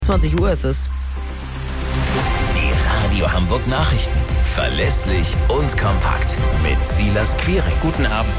20 Uhr ist es. Die Radio Hamburg Nachrichten. Verlässlich und kompakt. Mit Silas Quiring. Guten Abend.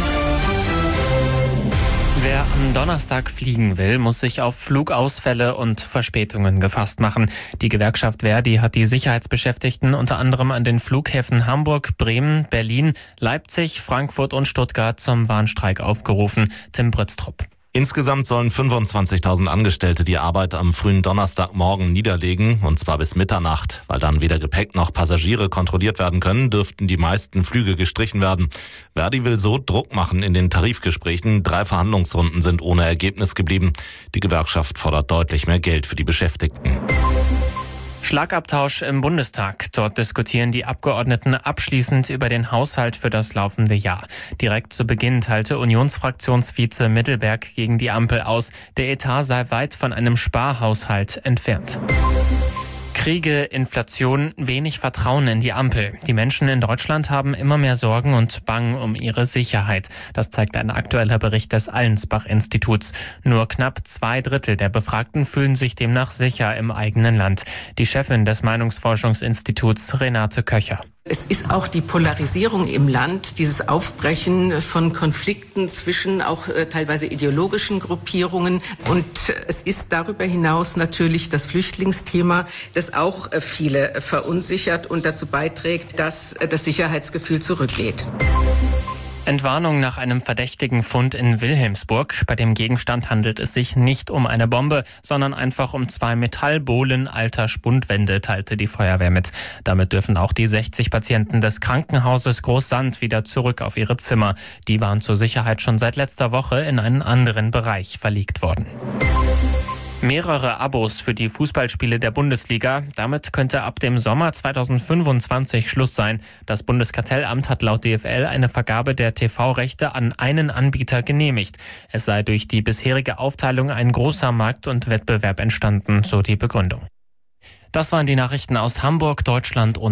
Wer am Donnerstag fliegen will, muss sich auf Flugausfälle und Verspätungen gefasst machen. Die Gewerkschaft ver.di hat die Sicherheitsbeschäftigten unter anderem an den Flughäfen Hamburg, Bremen, Berlin, Leipzig, Frankfurt und Stuttgart zum Warnstreik aufgerufen. Tim Britztrup. Insgesamt sollen 25.000 Angestellte die Arbeit am frühen Donnerstagmorgen niederlegen, und zwar bis Mitternacht. Weil dann weder Gepäck noch Passagiere kontrolliert werden können, dürften die meisten Flüge gestrichen werden. ver.di will so Druck machen in den Tarifgesprächen. 3 Verhandlungsrunden sind ohne Ergebnis geblieben. Die Gewerkschaft fordert deutlich mehr Geld für die Beschäftigten. Schlagabtausch im Bundestag. Dort diskutieren die Abgeordneten abschließend über den Haushalt für das laufende Jahr. Direkt zu Beginn teilte Unionsfraktionsvize Mittelberg gegen die Ampel aus, der Etat sei weit von einem Sparhaushalt entfernt. Kriege, Inflation, wenig Vertrauen in die Ampel. Die Menschen in Deutschland haben immer mehr Sorgen und bangen um ihre Sicherheit. Das zeigt ein aktueller Bericht des Allensbach-Instituts. Nur knapp 2/3 der Befragten fühlen sich demnach sicher im eigenen Land. Die Chefin des Meinungsforschungsinstituts, Renate Köcher. Es ist auch die Polarisierung im Land, dieses Aufbrechen von Konflikten zwischen auch teilweise ideologischen Gruppierungen. Und es ist darüber hinaus natürlich das Flüchtlingsthema, das auch viele verunsichert und dazu beiträgt, dass das Sicherheitsgefühl zurückgeht. Entwarnung nach einem verdächtigen Fund in Wilhelmsburg. Bei dem Gegenstand handelt es sich nicht um eine Bombe, sondern einfach um 2 Metallbohlen alter Spundwände, teilte die Feuerwehr mit. Damit dürfen auch die 60 Patienten des Krankenhauses Großsand wieder zurück auf ihre Zimmer. Die waren zur Sicherheit schon seit letzter Woche in einen anderen Bereich verlegt worden. Mehrere Abos für die Fußballspiele der Bundesliga. Damit könnte ab dem Sommer 2025 Schluss sein. Das Bundeskartellamt hat laut DFL eine Vergabe der TV-Rechte an einen Anbieter genehmigt. Es sei durch die bisherige Aufteilung ein großer Markt- und Wettbewerb entstanden, so die Begründung. Das waren die Nachrichten aus Hamburg, Deutschland und